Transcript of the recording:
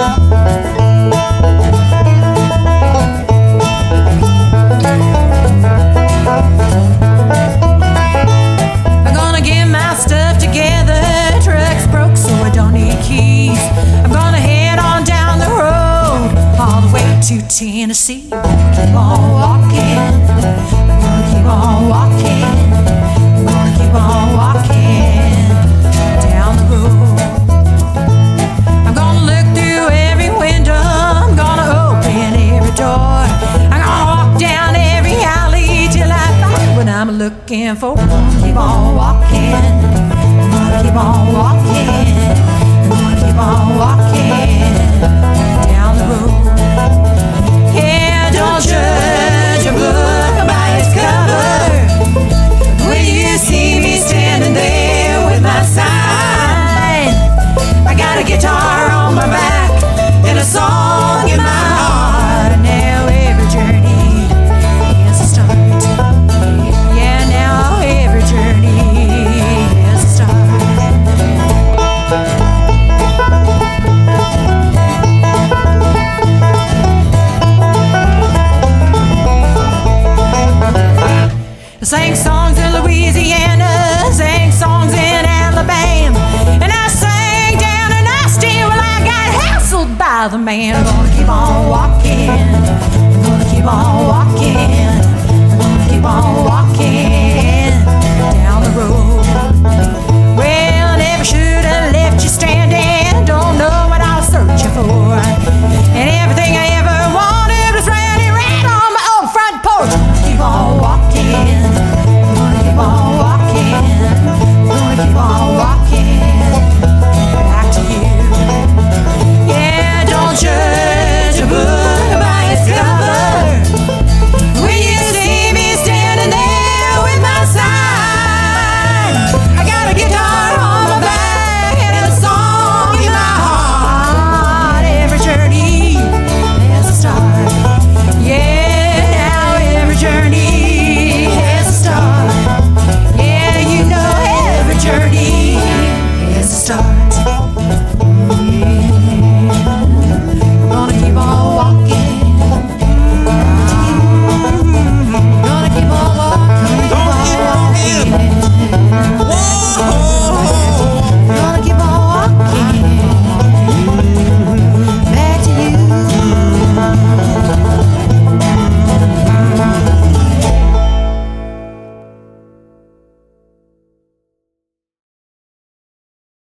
I'm gonna get my stuff together. Truck's broke, so I don't need keys. I'm gonna head on down the road all the way to Tennessee. I'm gonna keep on walking. I'm gonna keep on walking. I'm gonna keep on walking down the road. I'm gonna look through every window. I'm gonna open every door. I'm gonna walk down every alley till I find what I'm looking for. I'm gonna keep on walking. I'm gonna keep on walking. I'm gonna keep on walking down the road. Yeah, don't judge a book by its cover. When you see me standing there with my sign, I got a guitar on my back and a song in my heart. Now every journey has a start. Yeah, now every journey has a start. I sang songs in Louisiana, sang songs in Alabama, and I sang down in Austin when I got hassled by the man. I'm gonna keep on walking. I'm gonna keep on